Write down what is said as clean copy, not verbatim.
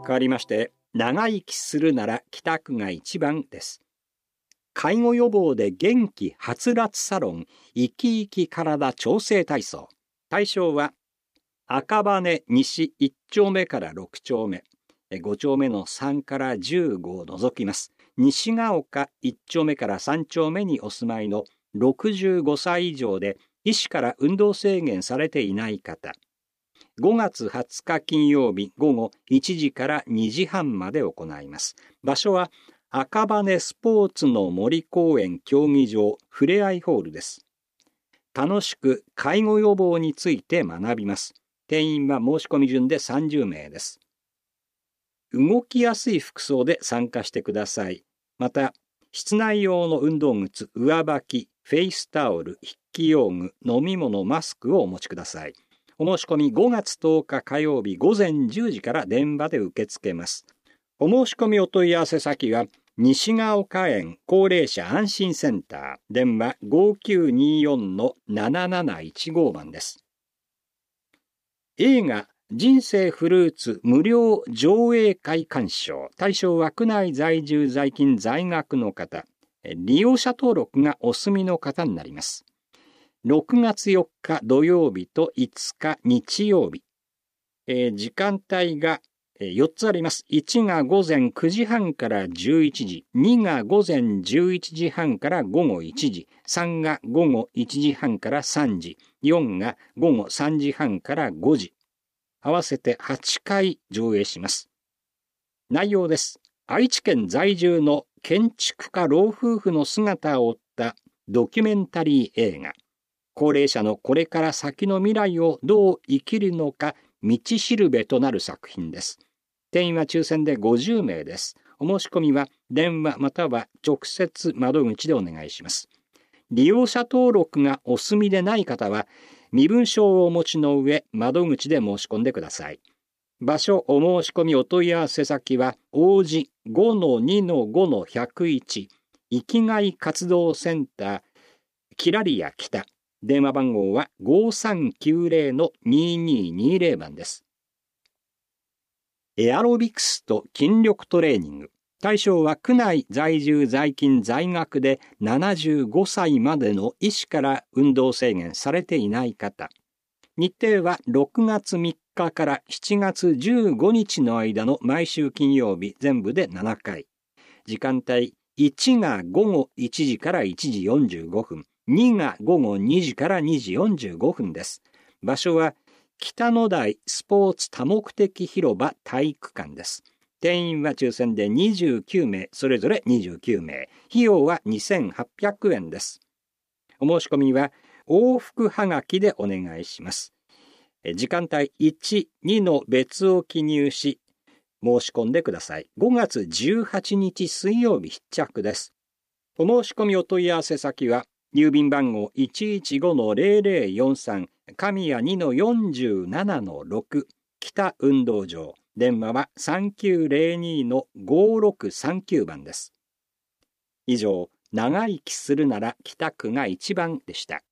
変わりまして、長生きするなら北区が一番です。介護予防で元気はつらつサロン生き生き体調整体操。対象は赤羽西1丁目から6丁目、5丁目の3から15を除きます。西が丘1丁目から3丁目にお住まいの65歳以上で医師から運動制限されていない方。5月20日金曜日午後1時から2時半まで行います。場所は赤羽スポーツの森公園競技場ふれあいホールです。楽しく介護予防について学びます。定員は申し込み順で30名です。動きやすい服装で参加してください。また、室内用の運動靴、上履き、フェイスタオル、筆記用具、飲み物、マスクをお持ちください。お申し込み5月10日火曜日午前10時から電話で受け付けます。お申し込みお問い合わせ先は、西が丘園高齢者安心センター、電話 5924-7715 番です。映画人生フルーツ無料上映会鑑賞。対象は区内在住在勤在学の方。利用者登録がお済みの方になります。6月4日土曜日と5日日曜日。時間帯が4つあります。1が午前9時半から11時、2が午前11時半から午後1時、3が午後1時半から3時、4が午後3時半から5時。合わせて8回上映します。内容です。愛知県在住の建築家老夫婦の姿を追ったドキュメンタリー映画。高齢者のこれから先の未来をどう生きるのか道しるべとなる作品です。定員は抽選で50名です。お申し込みは電話または直接窓口でお願いします。利用者登録がお済みでない方は身分証をお持ちの上、窓口で申し込んでください。場所、お申し込みお問い合わせ先は、王子 5-2-5-101 生きがい活動センター、キラリア北。電話番号は 5390-2220 番です。エアロビクスと筋力トレーニング。対象は区内在住在勤在学で75歳までの医師から運動制限されていない方。日程は6月3日から7月15日の間の毎週金曜日全部で7回。時間帯1が午後1時から1時45分、2が午後2時から2時45分です。場所は北野台スポーツ多目的広場体育館です。定員は抽選で29名、それぞれ29名。費用は2800円です。お申し込みは往復はがきでお願いします。時間帯1、2の別を記入し、申し込んでください。5月18日水曜日必着です。お申し込みお問い合わせ先は、郵便番号 115-0043 神谷 2-47-6 北運動場。電話は 3902-5639 番です。以上、長生きするなら北区が一番でした。